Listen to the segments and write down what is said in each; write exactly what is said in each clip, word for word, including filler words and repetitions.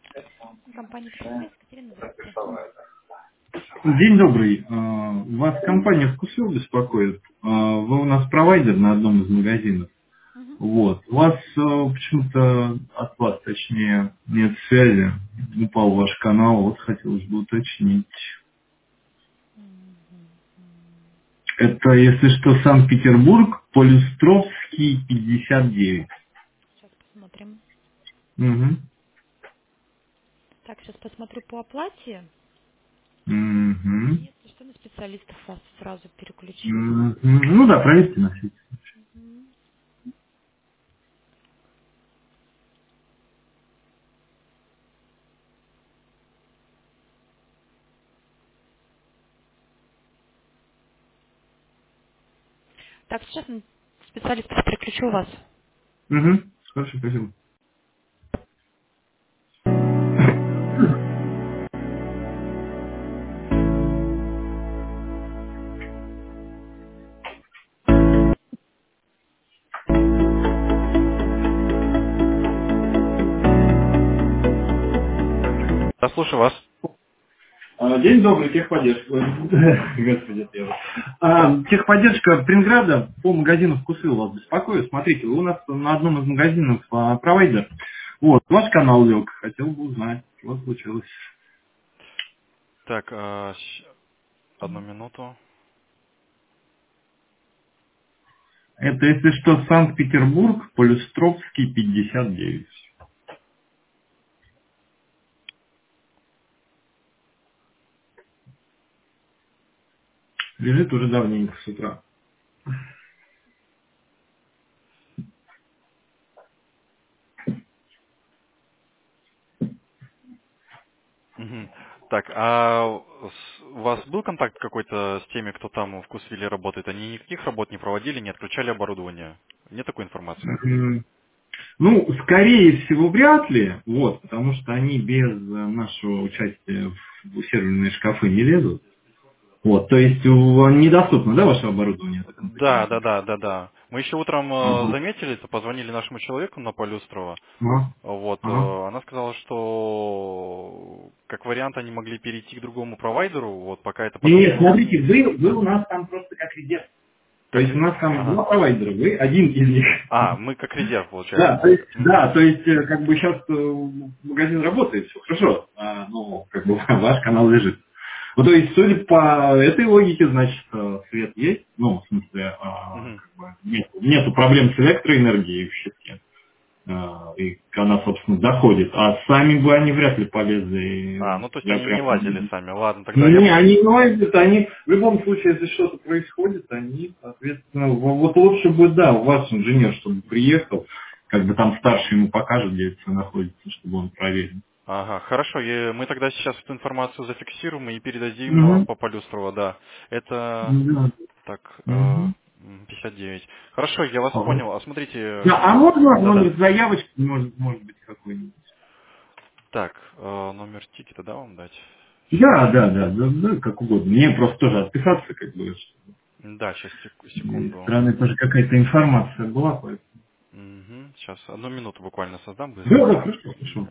Компания «Петерсвязь». Екатерина, здравствуйте. День добрый. А, Вас компания «Вкусвилл» беспокоит. А, Вы у нас провайдер на одном из магазинов. Мгм. Вот. У вас а, почему-то от вас, точнее, нет связи. Упал ваш канал. Вот хотелось бы уточнить. Мгм. Это, если что, Санкт-Петербург, Полюстровский, пятьдесят девять. Сейчас посмотрим. Угу. Так, сейчас посмотрю по оплате. И Угу. если что, на специалистов вас сразу переключу. Ну да, проверьте на всякий. Мгм. Так, сейчас на специалистов переключу вас. Угу. Хорошо, спасибо. Да, слушаю вас. А, День добрый, техподдержка. Господи, это я вот. А, Техподдержка Принграда по магазину «Вкусвилл» вас беспокоит. Смотрите, вы у нас на одном из магазинов а, провайдер. Вот, ваш канал лег. Хотел бы узнать, что случилось. Так, а, щ- одну минуту. Это, если что, Санкт-Петербург, Полюстровский, пятьдесят девять. Лежит уже давненько с утра. Мгм. Так, а с- у вас был контакт какой-то с теми, кто там в Вкусвилле работает? Они никаких работ не проводили, не отключали оборудование? Нет такой информации? Мгм. Ну, скорее всего, вряд ли, вот, потому что они без э, нашего участия в серверные шкафы не лезут. Вот, то есть у- недоступно, да, ваше оборудование, я так Да, понимаю? да, да, да, да. Мы еще утром э, Ага. заметили, это, позвонили нашему человеку на Полюстрова. Ага. Вот, Ага. э, она сказала, что как вариант они могли перейти к другому провайдеру, вот пока это Не, нет, подтвердится. смотрите, вы, вы у нас там просто как резерв. То Как... есть у ре- нас там Ага. два провайдера, вы один из них. А, мы как резерв, Да, получается. то есть, Мгм. да, то есть, э, как бы сейчас магазин работает, все хорошо, а, ну, как бы ваш канал лежит. Ну, то есть, судя по этой логике, значит, э, свет есть, ну, в смысле, а, Мгм. как бы нету, нету проблем с электроэнергией в щитке. А, и она, собственно, доходит. А сами бы они вряд ли А, полезли. ну то есть Я они не прям... лазили сами. Ладно, тогда Ну, я... не, по- они не лазят, они в любом случае, если что-то происходит, они, соответственно, в- вот лучше бы, да, у вас инженер, чтобы приехал, как бы там старший ему покажет, где это всё находится, чтобы он проверил. Ага, хорошо, и мы тогда сейчас эту информацию зафиксируем и передадим э, Угу. по Полюстрову, да. Это... Да. Так, э, Мгм. м, пятьдесят девять. Хорошо, я вас Ага. понял. А смотрите... Да, а можно Да-да. номер заявочки, может, может быть, какой-нибудь? Так, э, номер тикета, да, вам дать? Сейчас. Да, да, да, да, да, как угодно. Мне просто тоже отписаться, как бы, чтобы Да, сейчас, из секунду. стороны тоже какая-то информация была, поэтому. Сейчас, одну минуту буквально создам Да, быстренько. да, хорошо, хорошо.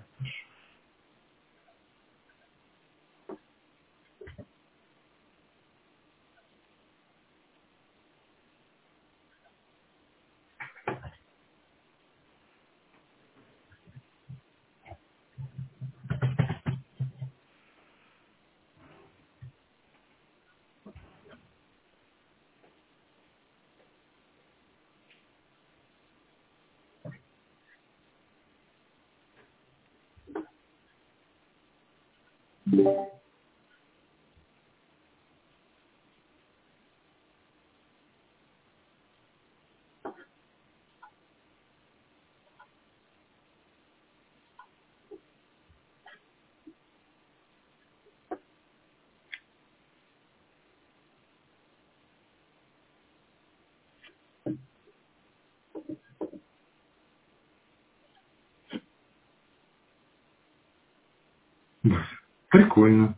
Прикольно.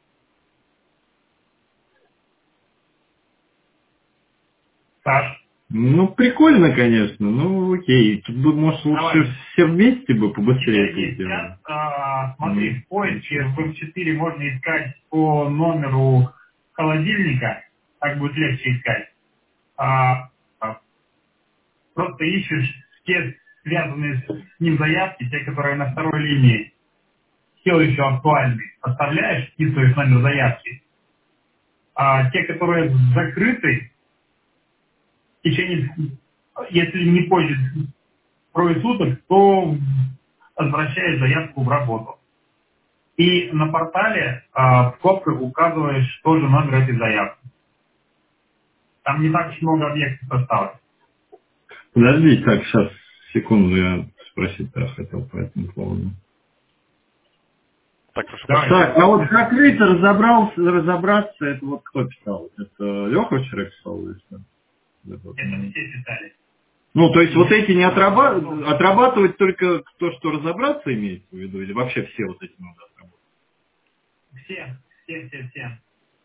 Саш. Ну, прикольно, конечно. Ну, окей. Тут бы, может, лучше Давай. все вместе бы побыстрее это Есть сделали. сейчас, а, смотри, Мгм. в поиске в эф четыре можно искать по номеру холодильника, так будет легче искать. А, а, просто ищешь все связанные с ним заявки, те, которые на второй линии, все еще актуальны. Оставляешь, вписываешь номер заявки. А те, которые закрыты, в течение, если не позже трое суток, то возвращаешь заявку в работу. И на портале а, в скобках указываешь тоже номер этой заявки. Там не так уж много объектов осталось. Подожди, так, сейчас, секунду, я спросить да, хотел по этому поводу. Так, прошу Давай, прощения. Так, а вот закрыть, разобрался, разобраться, это вот кто писал? Это Леха вчера писал или что? Это вот, это ну, все читали. Ну, то есть вот эти не отраба- отрабатывать только то, что разобраться имеется в виду, или вообще все вот эти надо отрабатывать? Все, все, все, все.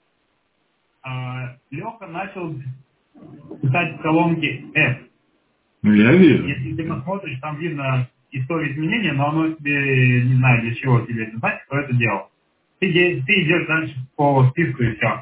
А, Леха начал писать в колонке F. Ну, я Если ты вижу. посмотришь, там видно историю изменения, но оно тебе, не знаю для чего тебе это знать, кто это делал. Ты, де- ты идешь дальше по списку и все.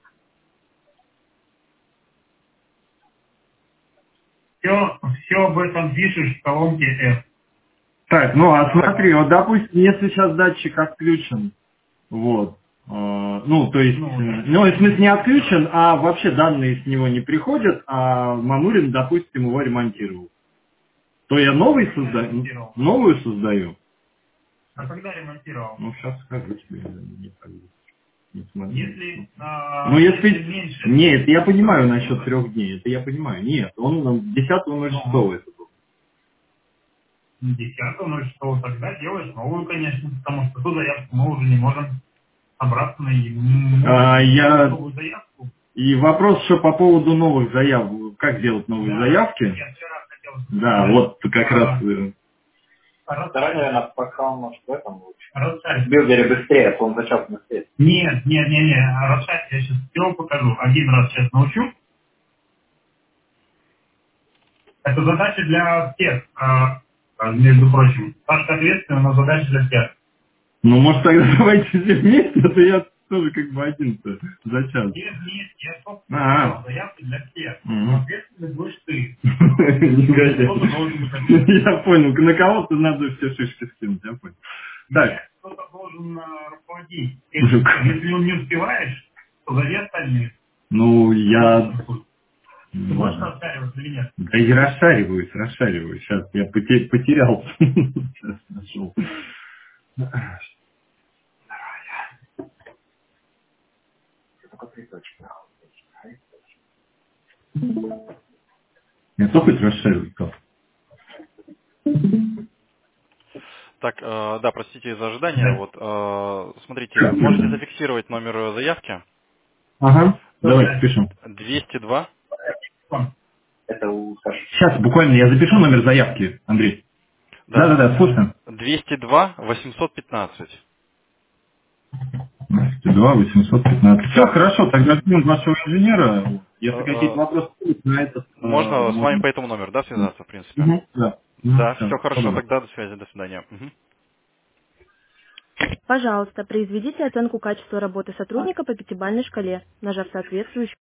Все, все об этом пишешь в колонке F. Так, ну а смотри, вот допустим, если сейчас датчик отключен, вот, э, ну, то есть, Ну, э, да. ну, в смысле не отключен, а вообще данные с него не приходят, а Мамурин, допустим, его ремонтировал, то я новый Когда создаю, ремонтировал? новую создаю. А когда ремонтировал? Ну, сейчас скажу тебе, не, пойду, не смотрю. Если, а, Ну, если если... меньше, Нет, я понимаю насчет трех дней, это я понимаю. Нет, он нам десятого ноль ну, шестого это был. десятого, ну что, тогда делаешь новую, конечно, потому что ту заявку мы уже не можем обратно и А, можешь сделать я... новую заявку. И вопрос еще по поводу новых заявок. Как делать новые Да, заявки? я вчера хотел Да, сказать, вот как раз... а, э, Второй, наверное, пока он может в этом лучше. В билдере быстрее, а то он зачем быстрее. Нет, нет, нет, нет. Расшать я сейчас все покажу. Один раз сейчас научу. Это задача для всех, а, а, между прочим. Сашка ответственна, но задача для всех. Ну, может, тогда давайте все вместе, а то я тоже как бы один-то за час. Нет, нет, я собственно А, сказал, заявка для всех. Мгм. Но ответственность будешь ты. Негодяй. Кто-то должен быть ответственен. Я понял, на кого-то надо все шишки скинуть, я понял. Так, Нет, кто-то должен а, руководить. Если, если ну, не успеваешь, то зови остальных. ну, я... Ты ну, можешь ладно. расшариваться или нет? Да и расшариваюсь, расшариваюсь. Сейчас я поте- потерял. Сейчас нашел. Я только хоть расшариваю, как? Так, э, да, простите за ожидание. Да. Вот, э, смотрите, можете зафиксировать номер заявки Ага, давайте Да. пишем. двести два. Это у Саши. Сейчас, буквально, я запишу номер заявки, Андрей. Да, Да-да-да, слушаем. двести два восемьсот пятнадцать. два восемьсот пятнадцать. Все, хорошо, тогда ждем вашего инженера. Э, Если какие-то э, вопросы будут, на этот э, Можно с вами можно. по этому номеру, да, связаться, в принципе? Мгм, да. Да, Все, все хорошо, добро. тогда до связи, до свидания. Мгм. Пожалуйста, произведите оценку качества работы сотрудника по пятибалльной шкале, нажав соответствующую